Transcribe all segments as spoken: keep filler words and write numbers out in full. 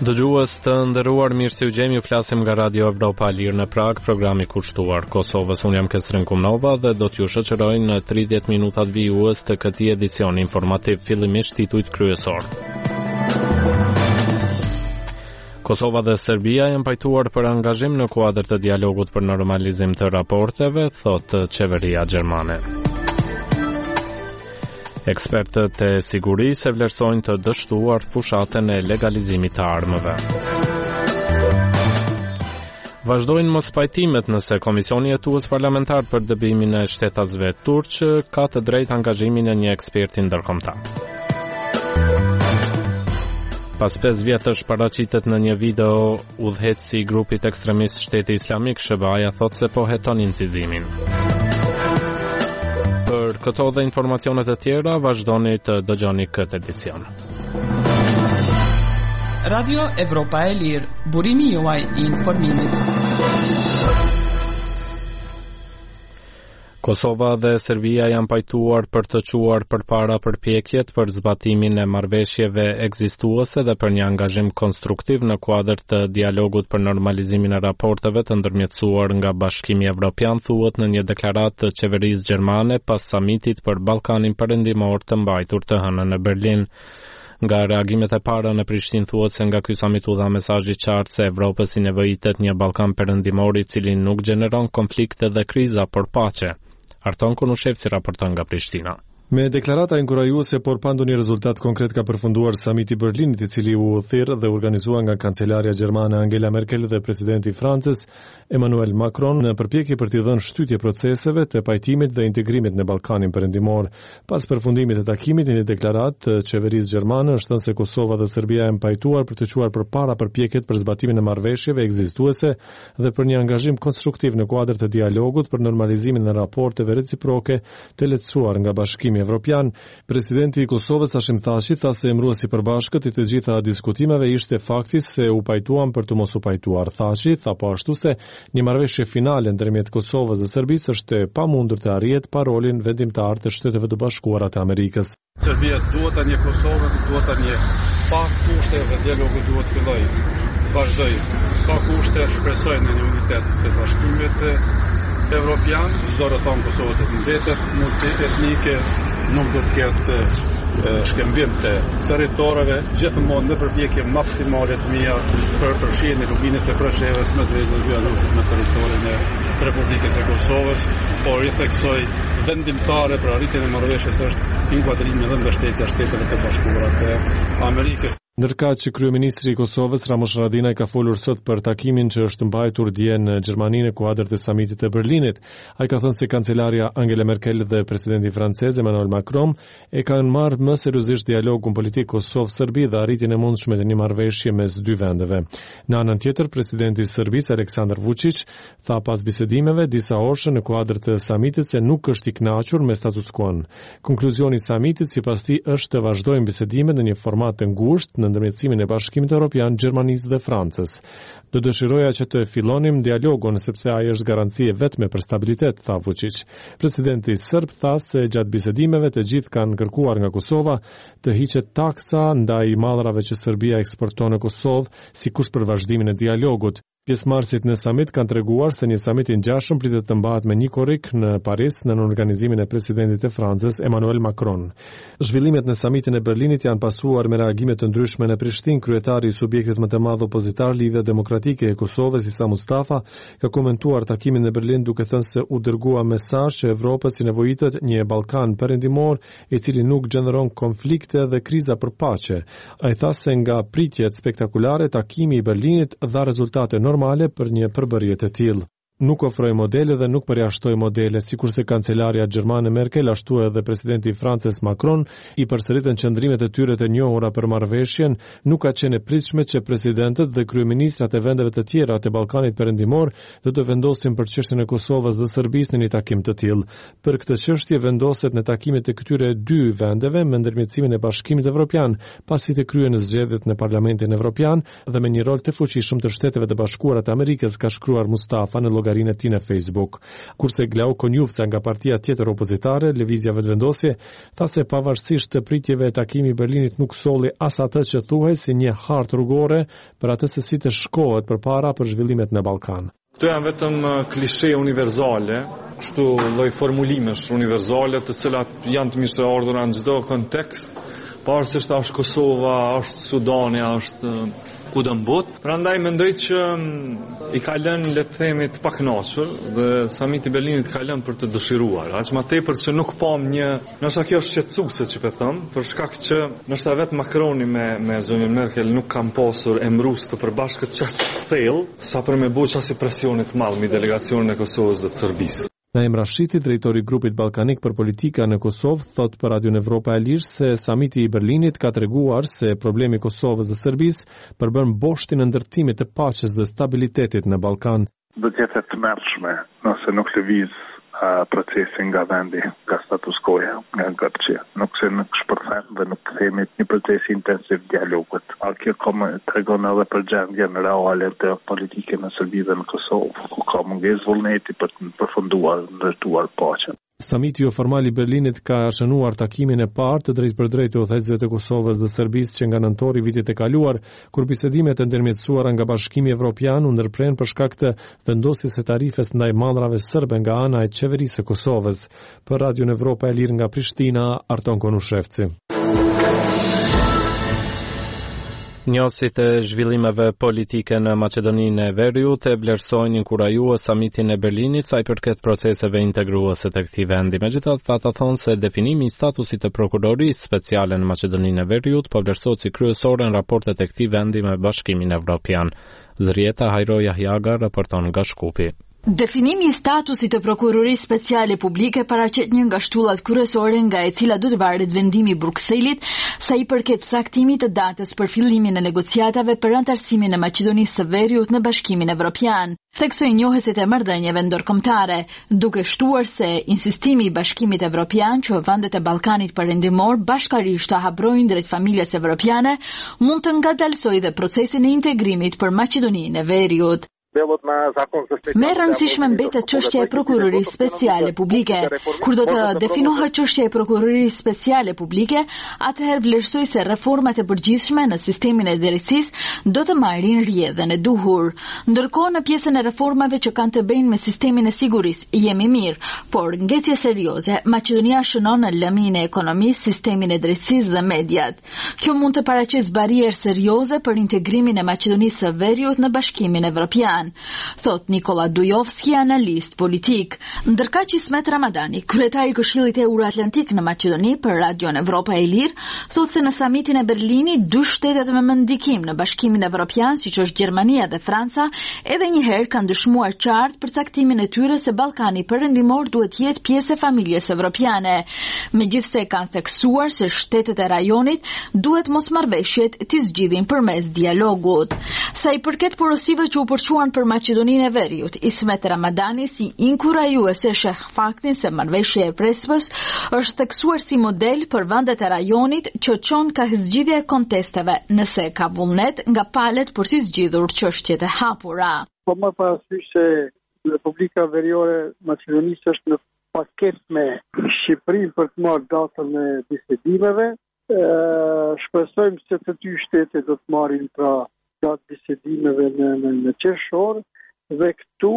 Dëgjues të nderuar, mirë se u gjemi, ju flasim nga Radio Evropa e Lirë në Prag, programi kushtuar Kosovës. Unë jam Kestrin Kumnova dhe do t'ju shoqëroj në tridhjetë minutat vijues të këtij edicioni informativ, fillimisht titujt kryesor. Kosova dhe Serbia janë pajtuar për angazhim në kuadër të dialogut për normalizim të raporteve, thotë qeveria gjermane. Ekspertët e sigurisë e vlerësojnë të dështuar fushatën e legalizimit të armëve. Vazhdojnë mos pajtimet nëse Komisioni Hetues Parlamentar për dëbimin e shtetasve turq ka të drejtë angazhimin e një eksperti ndërkombëtar. Pas pesë vjetësh paraqitet në një video udhëheqësi i grupit ekstremist Shteti Islamik, Shëbaja thotë se po heton incizimin. Për këto dhe informacionet e tjera, vazhdoni të dëgjoni këtë edicion. Radio Evropa e Lirë, burimi juaj i informimit. Kosova dhe Serbia janë pajtuar për të quar përpara përpjekjet për zbatimin e marrëveshjeve ekzistuese dhe për një angazhim konstruktiv në kuadër të dialogut për normalizimin e raporteve të ndërmjetësuar nga Bashkimi Evropian, thuhet në një deklaratë të qeverisë gjermane pas samitit për Ballkanin Perëndimor të mbajtur të hënën në Berlin. Nga reagimet e para në Prishtinë thuhet se nga ky samit u dha mesazh i qartë se Evropës i nevojitet një Ballkan Perëndimor i cili nuk gjeneron konflikte dhe kriza, por paqe. Arton Kunushevci raporton nga Prishtina. Me deklarata inkurajuese por pa ndonjë rezultat konkret ka përfunduar samiti i Berlinit, i cili u thirr dhe organizuar nga kancelaria gjermane Angela Merkel dhe presidenti i Francës Emmanuel Macron në përpjekje për t'i dhënë shtytje proceseve të pajtimit dhe integrimit në Ballkanin Perëndimor. Pas përfundimit të takimit, në një deklaratë të qeverisë gjermane është thënë se Kosova dhe Serbia janë pajtuar për të quar përpara përpjekjet për zbatimin e marrëveshjeve ekzistuese dhe për një angazhim konstruktiv në kuadër të dialogut për normalizimin e raporteve reciproke të lehtësuar nga Bashkimi Evropian. Presidenti i Kosovës Hashim Thaçi tha se emëruesi i përbashkët i të gjitha diskutimeve ishte fakti se u pajtuan për të mos u pajtuar. Thaçi tha po ashtu se një marrëveshje finale ndërmjet Kosovës dhe Serbisë është e pamundur të arrihet pa rolin vendimtar të Shteteve të Bashkuara të Amerikës. Serbia duhet ta një Kosovë, duhet ta një pa kushte dhe dialogu duhet filloj. Vazhdoj. Pa kushte shpresoj në një unitet të bashkimit Evropian, çdo rrethon Kosovës të mbetët, multietnike, nuk do të ketë shkëmbim të territoreve, gjithmonë në përpjekje maksimale të mira për përfshirjen e lubinës së Preshevës në drejtën e Vjanosit në territorin e Republikës së Kosovës, por i theksoj vendimtare për arritjen e marrëveshjes është inkuadrimi dhe mbështetja e Shteteve të Bashkuara të Amerikës. Ndërkaq që kryeministri i Kosovës Ramush Haradinaj ka folur sot për takimin që është mbajtur dje në Gjermani në kuadër të samitit të Berlinit. Ai ka thënë se kancelaria Angela Merkel dhe presidenti francez Emmanuel Macron e kanë marrë më seriozisht dialogun politik Kosovë-Serbi dhe arritjen e mundshme të një marrëveshje mes dy vendeve. Në anën tjetër, presidenti i Serbisë Aleksandar Vučić tha pas bisedimeve disa orëshe në kuadër të samitit se nuk është i kënaqur me status quo-n. Konkluzioni i samitit sipas tij është të vazhdojnë bisedimet në një format të ngushtë në ndërmjetësimin e Bashkimit Evropian, Gjermanisë dhe Francës. Do dëshiroja që të fillonim dialogun sepse ai është garanci e vetme për stabilitet, tha Vučić. Presidenti serb tha se gjatë bisedimeve të gjithë kanë kërkuar nga Kosova të hiqet taksa ndaj mallrave që Serbia eksporton në Kosovë, sikush për vazhdimin e dialogut. Pjesëmarrësit në samit kanë treguar se një samit i ngjashëm pritet të mbahet me një korrik në Paris në organizimin e presidentit të Francës Emmanuel Macron. Zhvillimet në samitin e Berlinit janë pasuar me reagime të ndryshme në Prishtinë. Kryetari i subjektit më të madh opozitar Lidhja Demokratike e Kosovës Isa Mustafa ka komentuar takimin në Berlin duke thënë se u dërgua mesazh që Evropës i nevojitet një Ballkan perëndimor i cili nuk gjeneron konflikte dhe kriza për paqe. Ai tha se nga pritjet spektakolare takimi i Berlinit dha rezultate normale për një përbërje të tillë. Nuk ofroi modele dhe nuk përjashtoi modele, sikurse kancelaria gjermane Merkel ashtu edhe presidenti i Francës Macron i përsëritën qëndrimet e tyre të njohura për marrëveshjen, nuk ka qenë e pritshme që presidentët dhe kryeministrat e vendeve të tjera të Ballkanit Perëndimor do të vendosin për çështjen e Kosovës dhe Serbisë në një takim të tillë. Për këtë çështje vendoset në takimet e këtyre dy vendeve me ndërmjetësimin e Bashkimit Evropian, pasi të kryen zgjedhjet në Parlamentin Evropian dhe me një rol të fuqishëm të Shteteve të Bashkuara të Amerikës, ka shkruar Mustafa në llogarinë e tij në Facebook. Kurse Glau Konjufca nga partia tjetër opozitare, Lëvizja Vetëvendosje, tha se pavarësisht të pritjeve e takimi i Berlinit nuk solli as atë që thuhej si një hartë rrugore për atë se si të shkohet përpara për zhvillimet në Ballkan. Këto janë vetëm klishe universale, kështu lloj formulimesh universale të cilat janë të mirë ardhura në çdo kontekst, pavarësisht a është Kosova, a është Sudani, a është kudo në botë. Prandaj mendoj që i ka lënë le të themi të pakënaqur dhe samiti i Berlinit ka lënë për të dëshiruar. Aq më tepër që nuk pam një, ndoshta kjo është shqetësuese që po them, për shkak që ndoshta vetë Macroni me me zonën Merkel nuk kanë pasur emrus të përbashkët çast thellë sa për me bëj çast presionit të madh mbi delegacionin e Kosovës dhe të Serbisë. Naim Rashiti, drejtori i grupit ballkanik për politika në Kosovë, thot për Radion Evropa e Lirë se samiti i Berlinit ka treguar se problemi i Kosovës dhe Serbisë përbën boshtin e ndërtimit të paqes dhe stabilitetit në Ballkan. Do të jetë e tmerrshme nëse nuk lëviz procesin nga vendi, nga status quo-ja, nga Greqia. Nuk se nuk shpërthen dhe nuk kthehemi në një proces intensiv dialogut. A kjo komë tregon edhe për gjendjen reale të politikës në Serbi dhe në Kosovë, ku ka mungesë vullneti për të përfunduar, ndërtuar paqen. Samiti jo formal i Berlinit ka shënuar takimin e parë të drejtë për drejtë të udhëheqësve të Kosovës dhe Serbisë që nga nëntori vitit e kaluar, kur bisedimet e ndërmjetësuara nga Bashkimi Evropian u ndërpren për shkak të vendosjes së tarifes ndaj mallrave serbe nga ana e qeverisë së Kosovës. Për Radion Evropa e Lirë nga Prishtina, Arton Konushevci. Njësit e zhvillimeve politike në Maqedoninë e Veriut e vlerësojnë inkurajue samitin e Berlinit sa i përket proceseve integruese të këtij vendi. Megjithatë, ata thonë se definimi i statusit të prokurorisë speciale në Maqedoninë e Veriut po vlerësohet si kryesore në raportet e këtij vendi me Bashkimin Evropian. Zrieta Hajro Jahjaga raporton nga Shkupi. Definimi i statusit të prokurorisë speciale publike paraqet një nga shtyllat kryesore nga e cila do të varet vendimi i Brukselit sa i përket saktimit të datës për fillimin e negociatave për antarësimin e Maqedonisë së Veriut në Bashkimin Evropian. Theksoi njohësit e marrëdhënieve ndërkombëtare, duke shtuar se insistimi i Bashkimit Evropian që vendet e Ballkanit Perëndimor bashkërisht të habrojnë drejt familjes evropiane mund të ngadalsojë dhe procesin e integrimit për Maqedoninë e Veriut. Me rëndësishme mbetet çështja e prokurorisë speciale publike. Kur do të definohet çështja e prokurorisë speciale publike, atëherë vlerësoj se reformat e përgjithshme në sistemin e drejtësisë do të marrin rrjedhën e duhur. Ndërkohë në pjesën e reformave që kanë të bëjnë me sistemin e sigurisë jemi mirë, por ngjetje serioze Maqedonia shënon në lëmin e ekonomisë, sistemin e drejtësisë dhe mediat. Kjo mund të paraqesë barierë serioze për integrimin e Maqedonisë së Veriut në Bashkimin Evropian. Thot Nikola Dujovski, analist politik. Ndërkaq Ismet Ramadani, kryetari i Këshillit Euroatlantik në Maqedoni për Radion Evropa e Lirë, thot se në samitin e Berlinit dy shtetet me më ndikim në Bashkimin Evropian, siç është Gjermania dhe Franca, edhe një herë kanë dëshmuar qartë për caktimin e tyre se Ballkani Perëndimor duhet jetë pjesë e familjes evropiane. Megjithse kanë theksuar se shtetet e rajonit duhet mosmarrveshjet t'i zgjidhin përmes dialogut. Sa i përket porosive që u përquan për Maqedoninë e Veriut, Ismet Ramadani si inkurajuese sheh faktin se marrëveshja e Prespas është theksuar si model për vendet e rajonit që çon ka zgjidhje e kontesteve nëse ka vullnet nga palët për të zgjidhur çështjet e hapura. Po më parasysh se Republika Veriore Maqedonisë është në paket me Shqipërinë për të marrë datën e bisedimeve. Shpresojmë se të dy shtetet do të marrin pra datë bisedimeve në, në, në qershor dhe këtu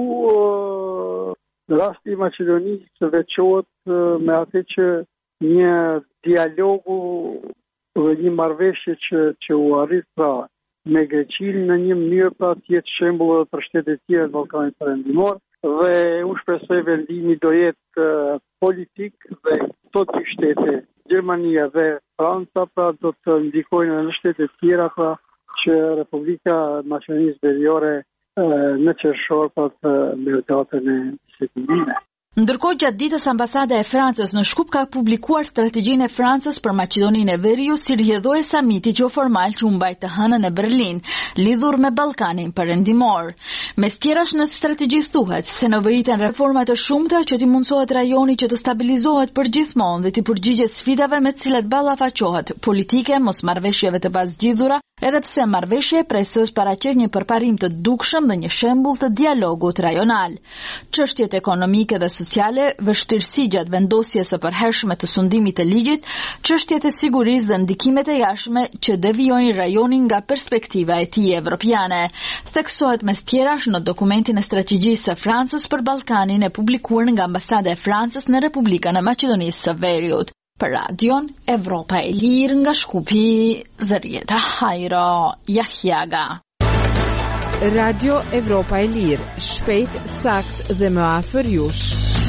në rasti i Maqedonisë veçohet me atë që një dialogu dhe një marrëveshje që, që u arrit pra me Greqinë në një mënyrë pra të jetë shembull edhe për shtetet tjera të Ballkanit Perëndimor dhe unë shpresoj vendimi do jetë uh, politik dhe këto dy shtete, Gjermania dhe Franca pra do të ndikojnë në shtetet tjera pra që Republika Maqedonisë Veriore në qershor për të merë datën e bisedimeve. Ndërkohë, gjatë ditës ambasada e Francës në Shkup ka publikuar strategjinë e Francës për Maqedoninë e Veriut si rrjedhojë samitit jo formal që u mbaj të hënën në Berlin, lidhur me Ballkanin Perëndimor. Mes tjerash në strategji thuhet se nevojiten reforma të shumta që t'i mundsohet rajoni që të stabilizohet përgjithmonë dhe t'i përgjigjet sfidave me të cilat ballafaqohet, politike, mosmarrveshjeve të pazgjidhura edhe pse marrëveshja e Presës paraqet një përparim të dukshëm dhe një shembull të dialogut rajonal. Çështjet ekonomike dhe sociale, vështirësi gjatë vendosjes së përhershme të sundimit të ligjit, çështjet e sigurisë dhe ndikimet e jashtme që devijojnë rajonin nga perspektiva e tij evropiane. Theksohet mes tjerash në dokumentin e strategjisë së Francës për Ballkanin e publikuar nga ambasada e Francës në Republikën e Maqedonisë së Veriut. Për radion Evropa e Lirë nga Shkupi, Zërieta Hajro Jahjaga. Radio Evropa e Lirë, shpejt, sakt dhe më afër jush.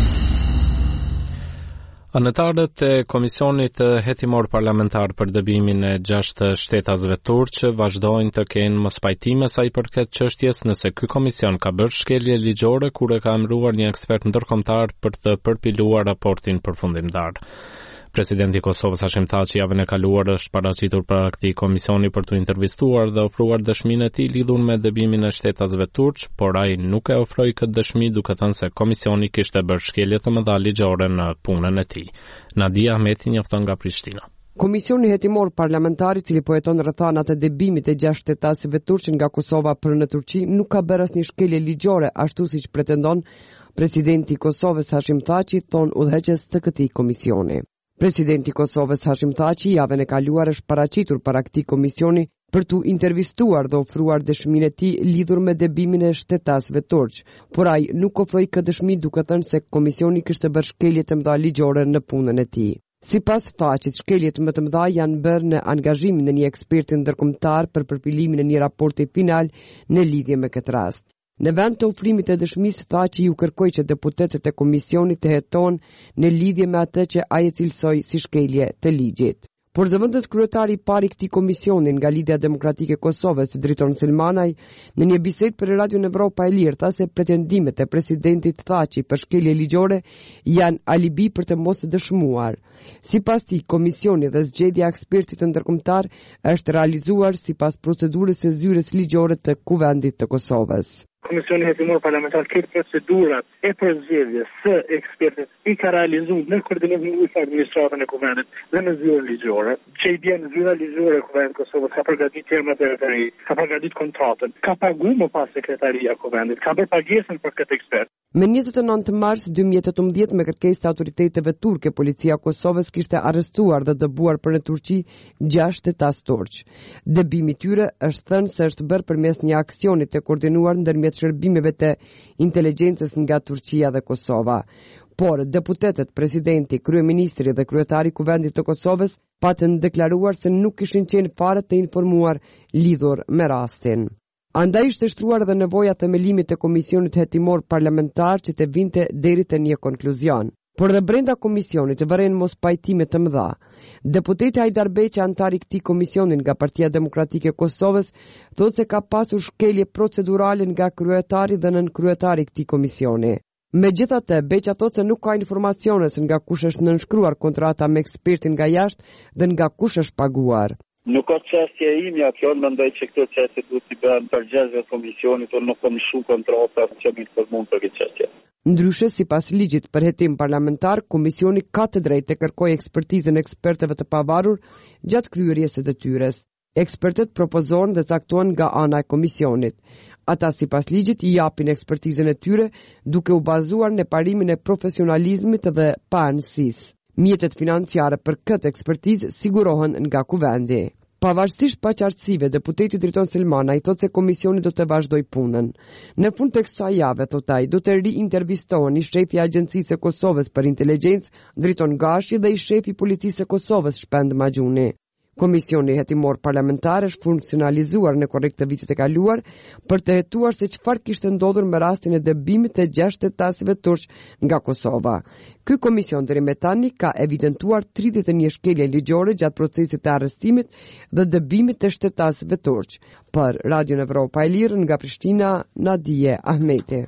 Anëtarët e Komisionit Hetimor Parlamentar për dëbimin e gjashtë shtetasve turqë vazhdojnë të kenë mospajtime sa i përket çështjes nëse ky komision ka bërë shkelje ligjore kur e ka emëruar një ekspert ndërkombëtar për të përpiluar raportin përfundimtar. Presidenti i Kosovës Hashim Thaçi javën e kaluar është paraqitur para këtij komisioni për të intervistuar dhe ofruar dëshminë e tij lidhur me dëbimin e shtetasve turq, por ai nuk e ofroi këtë dëshmi duke thënë se komisioni kishte bërë shkelje të mëdha ligjore në punën e tij. Nadia Ahmeti njofton nga Prishtina. Komisioni hetimor parlamentar i cili po heton rrethanat e dëbimit e gjashtë shtetasëve turq nga Kosova për në Turqi nuk ka bërë asnjë shkelje ligjore ashtu siç pretendon presidenti i Kosovës Hashim Thaçi, thon udhëheqës të këtij komisioni. Presidenti i Kosovës Hashim Thaçi javën e kaluar është paraqitur para këtij komisioni për tu intervistuar dhe ofruar dëshminë e tij lidhur me dëbimin e shtetasëve turq, por ai nuk ofroi këtë dëshmi duke thënë se komisioni kishte bërë shkelje të mëdha ligjore në punën e tij. Sipas Thaçit, shkeljet më të mëdha janë bërë në angazhimin e një eksperti ndërkombëtar për përpilimin e një raporti final në lidhje me këtë rast. Në vend të ofrimit të dëshmisë, Thaçi ju kërkoi që deputetët e komisionit të hetonë në lidhje me atë që ai e cilësoi si shkelje të ligjit. Por zëvendës kryetari i parë i këtij komisioni nga Lidhja Demokratike e Kosovës, Driton Selmanaj, në një bisedë për Radio Evropa e Lirë, tha se pretendimet e presidentit Thaçi për shkelje ligjore janë alibi për të mos dëshmuar. Sipas tij, komisioni dhe zgjedhja e ekspertit ndërkombëtar është realizuar sipas procedurës së zyrës ligjore të Kuvendit të Kosovës. Komisioni Hetimor Parlamentar këtë procedurat e përzgjedhjes së ekspertit i ka realizuar në koordinim me administratën e Kuvendit dhe në zyrën ligjore, që i bën zyra ligjore e Kuvendit Kosovës ka përgatitur termat e referi, ka përgatitur kontratën, ka paguar më pas sekretaria e Kuvendit, ka bërë pagesën për këtë ekspert. Më njëzet e nëntë mars dy mijë e tetëmbëdhjetë me kërkesë të autoriteteve turke, policia e Kosovës kishte arrestuar dhe dëbuar për në Turqi gjashtë shtetas turq. Dëbimi i tyre është thënë se është bërë përmes një aksioni të koordinuar ndërmjet shërbimeve të inteligjencës nga Turqia dhe Kosova. Por deputetët, presidenti, kryeministri dhe kryetari i Kuvendit të Kosovës patën deklaruar se nuk kishin qenë fare të informuar lidhur me rastin. Andaj ishte shtruar dhe nevoja themelimit të komisionit hetimor parlamentar që të vinte deri te një konkluzion. Por dhe brenda komisionit vëren mos pajtime të mëdha. Deputeti Hajdar Beqi, antar i këtij komisionin nga Partia Demokratike e Kosovës, thotë se ka pasur shkelje procedurale nga kryetari dhe nën kryetari i këtij komisioni. Megjithatë, Beqi thotë se nuk ka informacione se nga kush është nënshkruar kontrata me ekspertin nga jashtë dhe nga kush është paguar. Nuk ka çështje e imja, kjo mendoj që këto çështje duhet të bëhen përgjegjësive të komisionit, or nuk kam shumë kontrata që më informon për këtë çështje. Ndryshe, sipas ligjit për hetim parlamentar, komisioni ka të drejtë të kërkojë ekspertizën e ekspertëve të pavarur gjatë kryerjes së detyrës. Ekspertët propozohen dhe caktohen nga ana e komisionit. Ata sipas ligjit i japin ekspertizën e tyre duke u bazuar në parimin e profesionalizmit dhe paanësisë. Mjetet financiare për këtë ekspertizë sigurohen nga Kuvendi. Pavarësisht paqartësive, deputeti Driton Selmanaj thotë se komisioni do të vazhdoj punën. Në fund të kësaj jave, thotë ai, do të riintervistohen i shefi i Agjencisë së Kosovës për Inteligjencë, Driton Gashi, dhe i shefi i Policisë së Kosovës, Shpend Maxhuni. Komisioni hetimor parlamentar është funksionalizuar në korrekt të vitit e kaluar për të hetuar se çfarë kishte ndodhur me rastin e dëbimit të gjashtë shtetasëve turq nga Kosova. Ky komision deri më tani ka evidentuar tridhjetë e një shkelje ligjore gjatë procesit të arrestimit dhe dëbimit të shtetasëve turq. Për Radio Evropa e Lirë nga Prishtina, Nadije Ahmeti.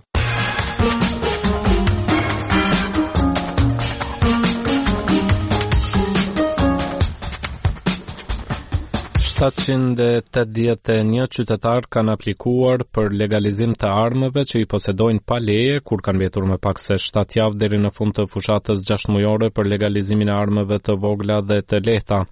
shtatëqind e tetëdhjetë e një qytetar kanë aplikuar për legalizim të armëve që i posedojnë pa leje, kur kanë mbetur më pak se shtatë javë deri në fund të fushatës gjashtë mujore për legalizimin e armëve të vogla dhe të lehta.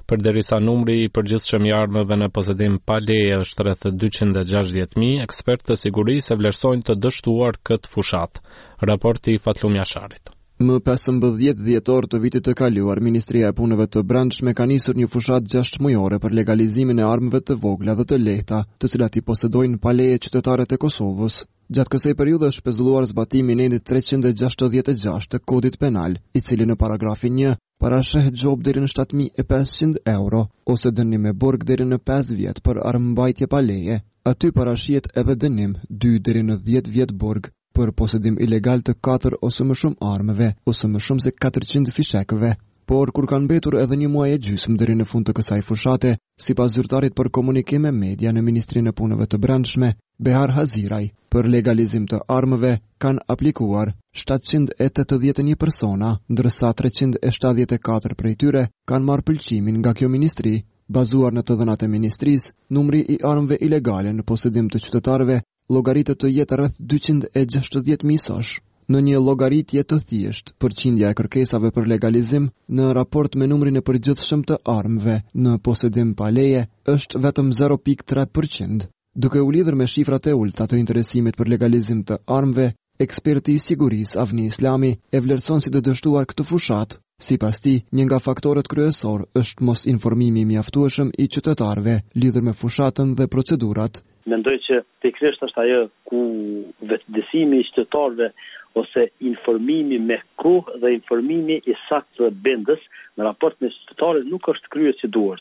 Përderisa numri i përgjithshëm i armëve në posedim pa leje është rreth dyqind e gjashtëdhjetë mijë, ekspertë të sigurisë e vlerësojnë të dështuar këtë fushat. Raporti i Fatlum Jasharit. Më pesëmbëdhjetë dhjetor të vitit të kaluar, Ministria e Punëve të Brendshme ka nisur një fushat gjashtë mujore për legalizimin e armëve të vogla dhe të lehta, të cilat i posedojnë pa leje qytetarët e Kosovës. Gjatë kësaj periudhe është shpezulluar zbatimi i endit treqind e gjashtëdhjetë e gjashtë të Kodit Penal, i cili në paragrafin një parasheh gjop deri në shtatë mijë e pesëqind euro ose dënim me burg deri në pesë vjet për armëmbajtje pa leje. Aty parashihet edhe dënim dy deri në dhjetë vjet burg për posedim ilegal të katër ose më shumë armëve ose më shumë se katërqind fishekëve. Por kur kanë mbetur edhe një muaj e gjysmë deri në fund të kësaj fushate, sipas zyrtarit për komunikim me media në Ministrinë e Punëve të Brendshme, Behar Haziraj, për legalizim të armëve kanë aplikuar shtatëqind e tetëdhjetë e një persona, ndërsa treqind e shtatëdhjetë e katër prej tyre kanë marrë pëlqimin nga kjo ministri. Bazuar në të dhënat e ministrisë, numri i armëve ilegale në posedim të qytetarëve llogaritet të jetë rreth dyqind e gjashtëdhjetë mijë sosh. Në një llogaritje të thjeshtë, përqindja e kërkesave për legalizim në raport me numrin e përgjithshëm të armëve në posedim pa leje është vetëm zero pikë tre përqind. Duke u lidhur me shifrat e ulta të interesimit për legalizim të armëve, eksperti i sigurisë Avni Islami e vlerëson si të dështuar këtë fushat. Sipas tij, një nga faktorët kryesor është mos informimi i mjaftueshëm i qytetarëve lidhur me fushatën dhe procedurat. Mendoj që pikërisht është ajo ku vetëdijsimi i qytetarëve ose informimi me kohë dhe informimi i saktë të bindës në raport me qytetarët nuk është kryer si duhet.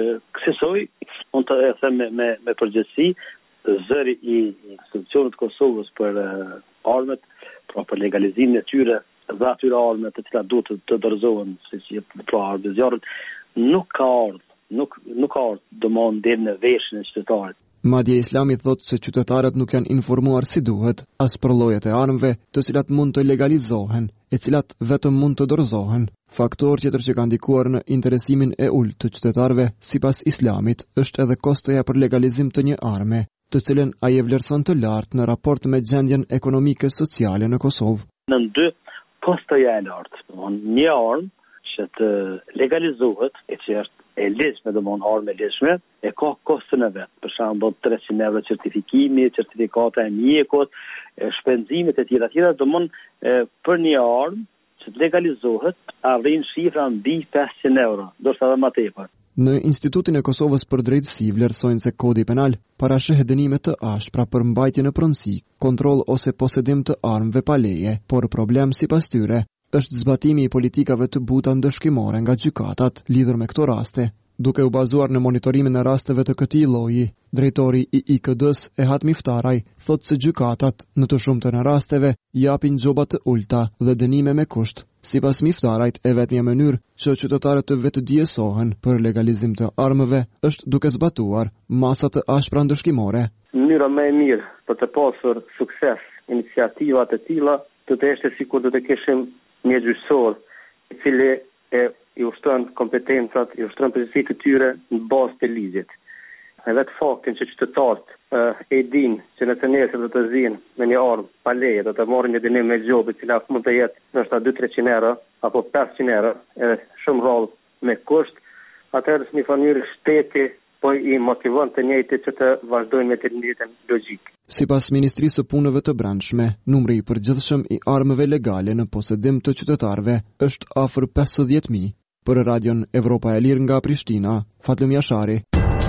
Kësaj, unë të them me me, me përgjithësi, zëri i institucionit të Kosovës për uh, armët, pra për legalizimin e tyre dhe atyre armët të cilat duhet të, të dorëzohen siç jep pra arbëzjarët, nuk ka ardhur, nuk nuk ka ardhur domon deri në veshjen e qytetarit. Madje Islami thotë se qytetarët nuk janë informuar si duhet as për llojet e armëve, të cilat mund të legalizohen, e cilat vetëm mund të dorëzohen. Faktor tjetër që ka ndikuar në interesimin e ulët të qytetarëve, sipas Islamit, është edhe kostoja për legalizim të një arme, të cilën ai e vlerëson të lartë në raport me gjendjen ekonomike sociale në Kosovë. Në dy kostoja e lartë, një armë që të legalizohet, e që është e lishme, dhe mon armë e lishme, e ka kostën e vetë. Për shembull treqind euro certifikimi, certifikata e mjekut, shpenzimet e tjera tjera, dhe mon për një armë që të legalizohet, arrin shifra mbi pesëqind euro, dorsa edhe më tepër. Në Institutin e Kosovës për Drejtësi vlerësojnë se Kodi Penal parasheh dënime të ashpra për mbajtje në pronësi, kontroll ose posedim të armëve pa leje, por problem sipas tyre është zbatimi i politikave të buta ndëshkimore nga gjykatat lidhur me këto raste. Duke u bazuar në monitorimin e rasteve të këtij lloji, drejtori i I K D-s Ehat Miftaraj thotë se gjykatat në të shumtën e rasteve japin gjoba të ulta dhe dënime me kusht. Sipas Miftarajt, e vetmja mënyrë që qytetarët të vetëdijsohen për legalizim të armëve është duke zbatuar masa të ashpra ndëshkimore. Mënyra më e mirë për të pasur sukses iniciativat e tilla do të ishte sikur do të kishim një gjyqësor i cili e i ushtron kompetencat, i ushtron përgjegjësitë të tyre në bazë të ligjit. Edhe të faktin që qytetarët uh, e din që nëse nesër do të zinë me një armë pa leje, do të marrin një dënim me gjobë, i cila mund të jetë ndoshta dy treqind euro apo pesëqind euro, edhe shumë rrallë me kusht, atëherë në një mënyrë shteti po i motivon të njëjtit që të vazhdojnë me të njëjtën logjik. Sipas Ministrisë së Punëve të Brendshme, numri i përgjithshëm i armëve legale në posedim të qytetarëve është afër pesëdhjetë mijë. Për Radion Evropa e Lirë nga Prishtina, Fatlum Jashari.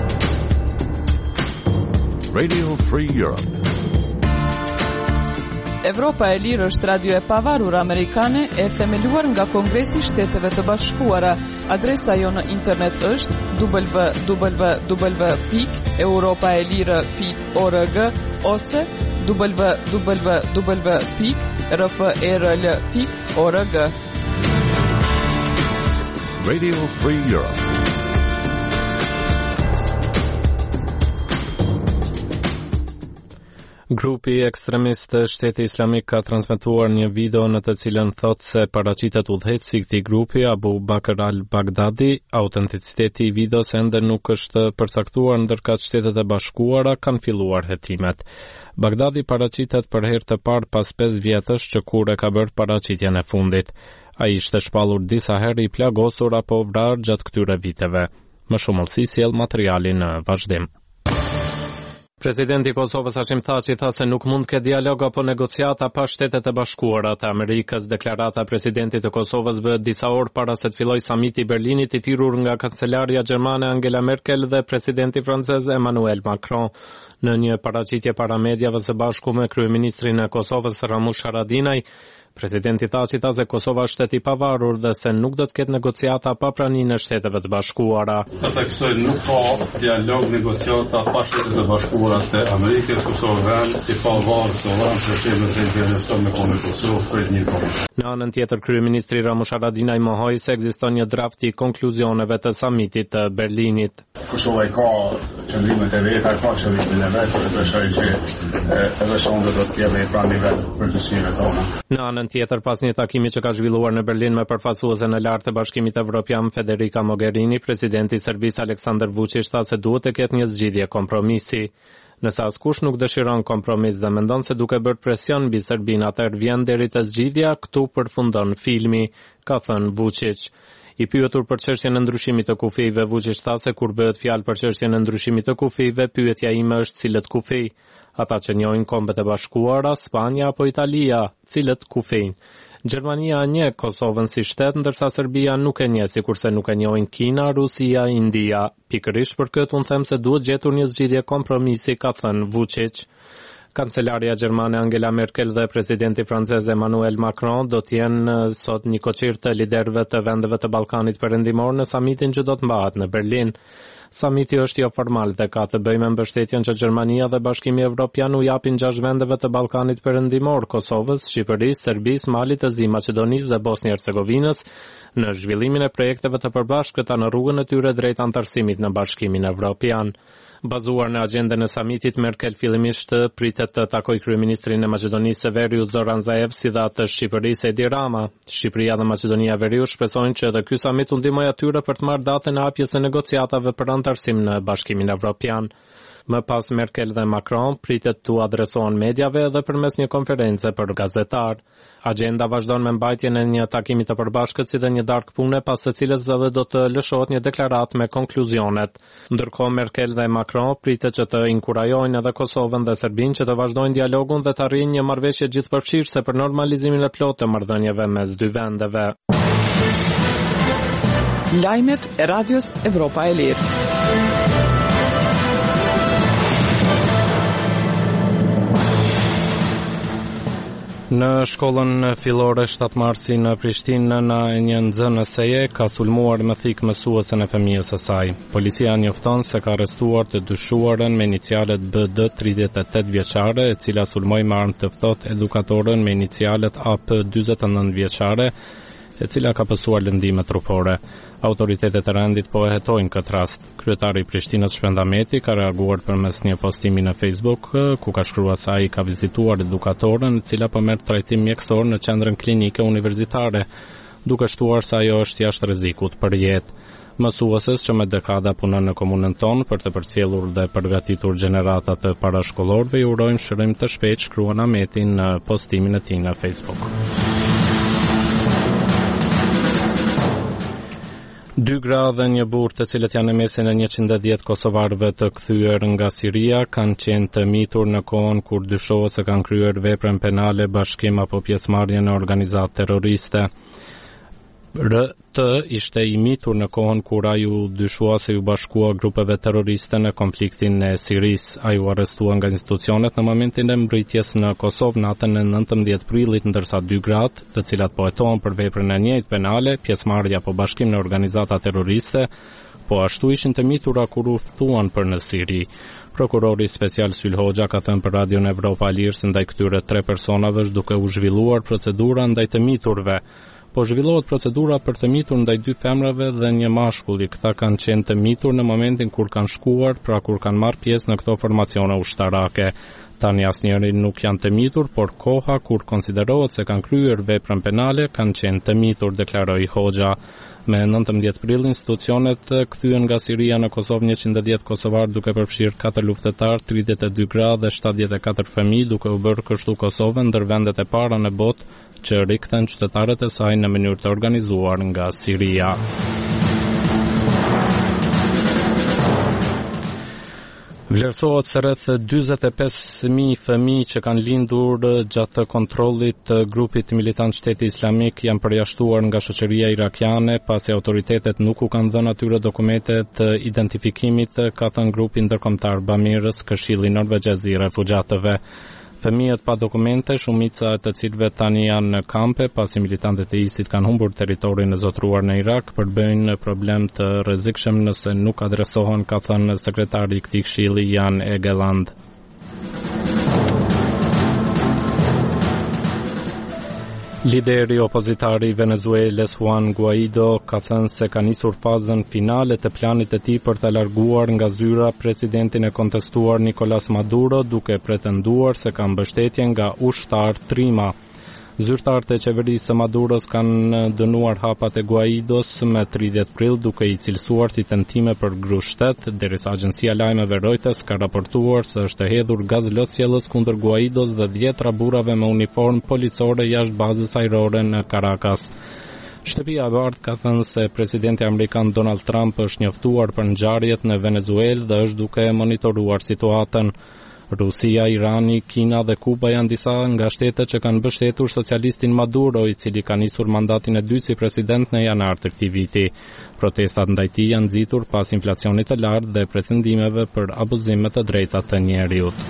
Radio Free Europe. Evropa e Lirë është radio e pavarur amerikane e themeluar nga Kongresi i Shteteve të Bashkuara. Adresa jo në internet është w w w pikë europaelire pikë org ose w w w pikë r f r l pikë org. Radio Free Europe. Grupi ekstremist Shteti Islamik ka transmetuar një video në të cilën thotë se paraqitet udhëheci i këtij grupi Abu Bakr al-Baghdadi. Autenticiteti i videos ende nuk është përcaktuar, ndërkëtë Shtetet e Bashkuara kanë filluar hetimet. Baghdadi paraqitet për herë të parë pas pesë vjetësh që kur e ka bërë paraqitjen e fundit. Ai ishte shpallur disa herë i plagosur apo vrarë gjatë këtyre viteve. Më shumë olsi sjell materiali në vazhdim. Presidenti i Kosovës Hashim Thaçi tha se nuk mund të ketë dialog apo negociata pa Shtetet e Bashkuara të Amerikës. Deklarata e presidentit të Kosovës bëhet disa orë para se të fillojë samiti i Berlinit i thirrur nga kancelaria gjermane Angela Merkel dhe presidenti francez Emmanuel Macron. Në një paraqitje para mediave së bashku me kryeministrin e Kosovës Ramush Haradinaj, presidenti Thaçi tha se Kosova është shtet i pavarur dhe se nuk do të ketë negociata pa praninë e Shteteve të Bashkuara. Ata kësoj nuk ka dialog negociata pa Shtetet e Bashkuara të Amerikës, Kosova vend i pavarur se vend të Shtetit të Bashkuara me komë Kosovë për një kohë. Në anën tjetër, kryeministri Ramush Haradinaj mohoi se ekziston një draft i konkluzioneve të samitit të Berlinit. Kosova i ka qëndrimet e veta, ka qëndrimet e vetë, dhe besoj që edhe sonde do të jetë i prani vetë për të sime tona. Në anën tjetër, pas një takimi që ka zhvilluar në Berlin me përfaqësuesen e lartë të Bashkimit Evropian Federica Mogherini, presidenti i Serbisë Aleksandar Vučić tha se duhet të ketë një zgjidhje kompromisi. Nëse askush nuk dëshiron kompromis dhe mendon se duke bërë presion mbi Serbinë, atëherë vjen deri te zgjidhja, këtu përfundon filmi, ka thënë Vučić. I pyetur për çështjen e ndryshimit të kufijve, Vučić tha se kur bëhet fjalë për çështjen e ndryshimit të kufijve, pyetja ime është cilët kufi. Ata që njohin Kombet e Bashkuara, Spanja apo Italia, cilët kufijnë. Gjermania njeh Kosovën si shtet, ndërsa Serbia nuk e njeh, sikurse nuk e njohin Kina, Rusia, India. Pikërisht për këtë unë them se duhet gjetur një zgjidhje kompromisi, ka thënë Vučić. Kancelaria gjermane Angela Merkel dhe presidenti francez Emmanuel Macron do të jenë sot një koçir të liderëve të vendeve të Ballkanit Perëndimor në samitin që do të mbahet në Berlin. Samiti është jo formal dhe ka të bëjë me mbështetjen që Gjermania dhe Bashkimi Evropian u japin gjashtë vendeve të Ballkanit Perëndimor, Kosovës, Shqipërisë, Serbisë, Malit të Zi, Maqedonisë dhe Bosnjë-Hercegovinës në zhvillimin e projekteve të përbashkëta në rrugën e tyre drejt antarësimit në Bashkimin Evropian. Bazuar në agjendën e samitit, Merkel fillimisht pritet të takojë kryeministrin e Maqedonisë së Veriut Zoran Zaev si dhe atë Shqipërisë Edi Rama. Shqipëria dhe Maqedonia e Veriut shpresojnë që edhe ky samit u ndihmojë atyre për të marrë datën e hapjes së negociatave për antarësim në Bashkimin Evropian. Më pas Merkel dhe Macron pritet të adresohen mediave edhe përmes një konference për gazetar. Agjenda vazhdon me mbajtjen e një takimi të përbashkët si dhe një darkë pune, pas së cilës edhe do të lëshohet një deklaratë me konkluzionet. Ndërkohë Merkel dhe Macron pritet që të inkurajojnë edhe Kosovën dhe Serbinë që të vazhdojnë dialogun dhe të arrijnë një marrëveshje gjithëpërfshirëse për normalizimin e plotë të marrëdhënieve mes dy vendeve. Lajmet e Radios Evropa e Lirë. Në shkollën fillore shtatë marsi në Prishtinë, në një nxënëse ka sulmuar me thik mësuesen e fëmijës së saj. Policia njofton se ka arrestuar të dyshuarën me inicialet B D tridhjetë e tetë vjeçare, e cila sulmoi me armë të ftohtë edukatorën me inicialet A P dyzet e nëntë vjeçare, e cila ka pësuar lëndime trupore. Autoritetet e rendit po e hetojnë këtë rast. Kryetari i Prishtinës Shpenda Meti ka reaguar përmes një postimi në Facebook, ku ka shkruar se ai ka vizituar edukatorën, e cila po merr trajtim mjekësor në qendrën klinike universitare, duke shtuar se ajo është jashtë rrezikut për jetë. Mësueses që me dekada punon në komunën tonë për të përcjellur dhe përgatitur gjenerata të parashkollorëve, ju urojmë shërim të shpejtë, shkruan Ameti në postimin e tij në Facebook. Dy gra dhe një burr, të cilët janë në mesin e njëqind e dhjetë kosovarëve të kthyer nga Siria, kanë qenë të mitur në kohën kur dyshohet se kanë kryer veprën penale, bashkim apo pjesëmarrje në organizatë terroriste. R T ishte i mitur në kohën kur ai u dyshua se u bashkua grupeve terroriste në konfliktin e Sirisë. Ai u arrestua nga institucionet në momentin e mbritjes në Kosovë natën e nëntëmbëdhjetë prillit, ndërsa dy gratë, të cilat po hetohen për veprën e njëjtë penale, pjesëmarrje apo bashkim në organizata terroriste, po ashtu ishin të mitura kur u fthuan për në Siri. Prokurori special Syl Hoxha ka thënë për Radion Evropa e Lirë se ndaj këtyre tre personave është duke u zhvilluar procedura ndaj të miturve. Po zhvillohet procedura për të mitur ndaj dy femrave dhe një mashkulli. Këta kanë qenë të mitur në momentin kur kanë shkuar, pra kur kanë marrë pjesë në këto formacione ushtarake. Tani asnjëri nuk janë të mitur, por koha kur konsiderohet se kanë kryer veprën penale kanë qenë të mitur, deklaroi Hoxha. Me nëntëmbëdhjetë prill, institucionet kthyen nga Siria në Kosovë njëqind e dhjetë kosovar duke përfshirë katër luftëtar, tridhjetë e dy gra dhe shtatëdhjetë e katër fëmijë, duke u bërë kështu Kosovën ndër vendet e para në botë që rikthen qytetarët e saj në mënyrë të organizuar nga Siria. Vlerësohet se rreth dyzet e pesë mijë fëmijë që kanë lindur gjatë kontrollit të grupit militant Shteti Islamik janë përjashtuar nga shoqëria irakiane pasi autoritetet nuk u kanë dhënë atyre dokumente të identifikimit, ka thënë grupi ndërkombëtar Bamirës, Këshilli Norvegjez i Refugjatëve. Fëmijët pa dokumente, shumica e të cilëve tani janë në kampe, pasi militantët e ISIS kanë humbur territorin e zotruar në Irak, përbëjnë problem të rrezikshëm nëse nuk adresohen, ka thënë sekretari i këtij këshilli Jan Egeland. Lideri opozitar i Venezuelës Juan Guaido ka thënë se ka nisur fazën finale të planit të tij për të larguar nga zyra presidentin e kontestuar Nicolas Maduro, duke pretenduar se ka mbështetje nga ushtar trima. Zyrtarët e qeverisë së Maduros kanë dënuar hapat e Guaidos me tridhjetë prill duke i cilësuar si tentime për grushtet, derisa agjencia lajmeve Reuters ka raportuar se është hedhur gaz lotësjellës kundër Guaidos dhe dhjetra burrave me uniformë policore jashtë bazës ajrore në Caracas. Shtëpia e Bardhë ka thënë se presidenti amerikan Donald Trump është njoftuar për ngjarjet në Venezuelë dhe është duke monitoruar situatën. Rusia, Irani, Kina dhe Kuba janë disa nga shtetet që kanë mbështetur socialistin Maduro, i cili ka nisur mandatin e dytë si president në janar të këtij viti. Protestat ndaj tij janë nxitur pas inflacionit të lartë dhe pretendimeve për abuzime të drejtat të njerëzit.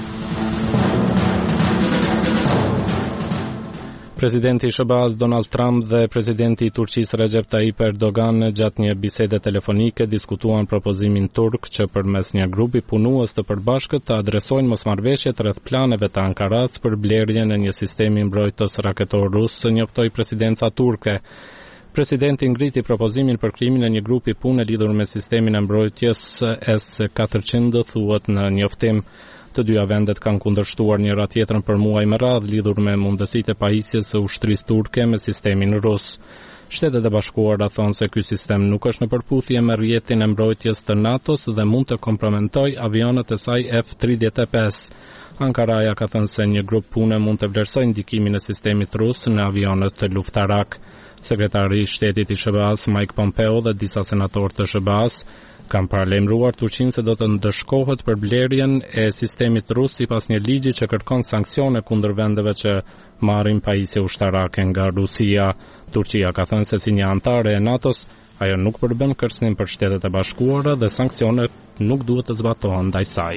Presidenti i S B A-s Donald Trump dhe presidenti i Turqisë Recep Tayyip Erdogan gjatë një bisede telefonike diskutuan propozimin turk që përmes një grupi punues të përbashkët të adresojnë mosmarrëveshjet rreth planeve të Ankaras për blerjen e një sistemi mbrojtës raketor rus, njoftoi presidenca turke. Presidenti ngriti propozimin për krijimin e një grupi pune lidhur me sistemin e mbrojtjes S katërqind, thuhet në njoftim. Të dyja vendet kanë kundërshtuar njëra tjetrën për muaj me radhë lidhur me mundësitë e pajisjes së ushtrisë turke me sistemin rus. Shtetet e Bashkuara thonë se ky sistem nuk është në përputhje me rrjetin e mbrojtjes të NATO-s dhe mund të kompromentojë avionët e saj F tridhjetë e pesë. Ankaraja ka thënë se një grup pune mund të vlerësojë ndikimin e sistemit rus në avionët të luftarak. Sekretari i Shtetit i S B A-s Mike Pompeo dhe disa senatorë të S B A-s kanë paralajmëruar Turqinë se do të ndëshkohet për blerjen e sistemit rus sipas një ligji që kërkon sanksione kundër vendeve që marrin pajisje ushtarake nga Rusia. Turqia ka thënë se si një antare e NATO-s, ajo nuk përbën kërcënim për Shtetet e Bashkuara dhe sanksionet nuk duhet të zbatohen ndaj saj.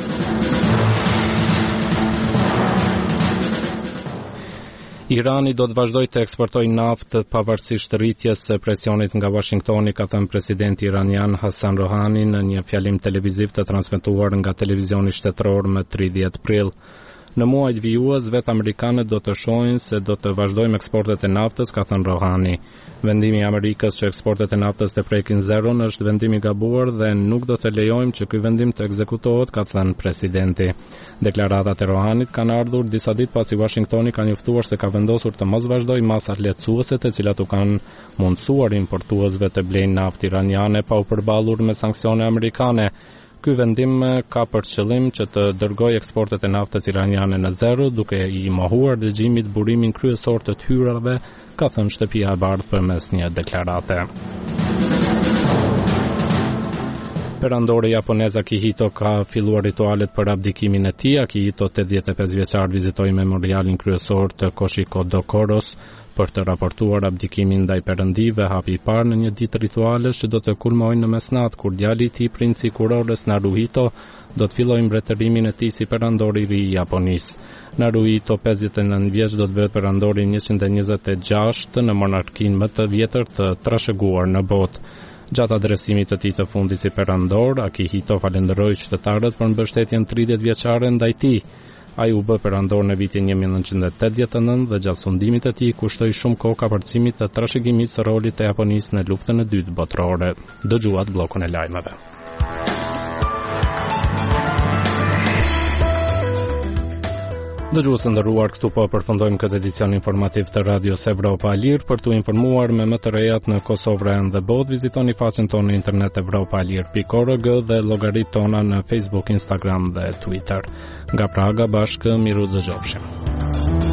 Irani do të vazhdojë të eksportojë naftë pavarësisht rritjes së presionit nga Washingtoni, ka thënë presidenti iranian Hassan Rouhani në një fjalim televiziv të transmetuar nga televizioni shtetëror më tridhjetë prill. Në muajt vijues, vetë amerikanët do të shohin se do të vazhdojmë eksportet e naftës, ka thënë Rouhani. Vendimi i Amerikës që eksportet e naftës të prekin zeron është vendim i gabuar dhe nuk do të lejojmë që ky vendim të ekzekutohet, ka thënë presidenti. Deklaratat e Rouhanit kanë ardhur disa ditë pasi Washingtoni ka njoftuar se ka vendosur të mos vazhdojë masat lehtësuese të cilat u kanë mundsuar importuesve të blejnë naftë iraniane pa u përballur me sanksione amerikane. Ky vendim ka për qëllim që të dërgojë eksportet e naftës iraniane në zero, duke i mohuar regjimit burimin kryesor të hyrave, ka thënë Shtëpia e Bardhë përmes një deklarate. Perandori japonez Akihito ka filluar ritualet për abdikimin e tij. Akihito, tetëdhjetë e pesë vjeçar, vizitoi memorialin kryesor të Koshikodokoros për të raportuar abdikimin ndaj perëndive, hapi i parë në një ditë ritualesh që do të kulmojnë në mesnatë, kur djali i tij, princi Kurores Naruhito, do të fillojë mbretërimin e tij si perandor i ri i Japonisë. Naruhito, pesëdhjetë e nëntë vjeç, do të bëhet perandori njëqind e njëzet e gjashtë në monarkinë më të vjetër të trashëguar në botë. Gjatë adresimit të tij të fundit si perandor, Akihito falenderoi qytetarët për mbështetjen tridhjetë vjeçare ndaj tij. Ai u bë perandor në vitin një mijë e nëntëqind e tetëdhjetë e nëntë dhe gjatë fundimit të tij kushtoi shumë kohë kapërcimit të trashëgimisë së rolit të Japonisë në luftën e dytë botërore. Dëgjuat bllokun e lajmeve. Dëgjues të nderuar, këtu po përfundojmë këtë edicion informativ të Radios Evropa e Lirë. Për t'u informuar me më të rejat në Kosovë dhe botë, vizitoni faqen tonë në internet evropa e lirë pikë org dhe llogaritë tona në Facebook, Instagram dhe Twitter. Nga Praga bashkë miru dëgjofshim.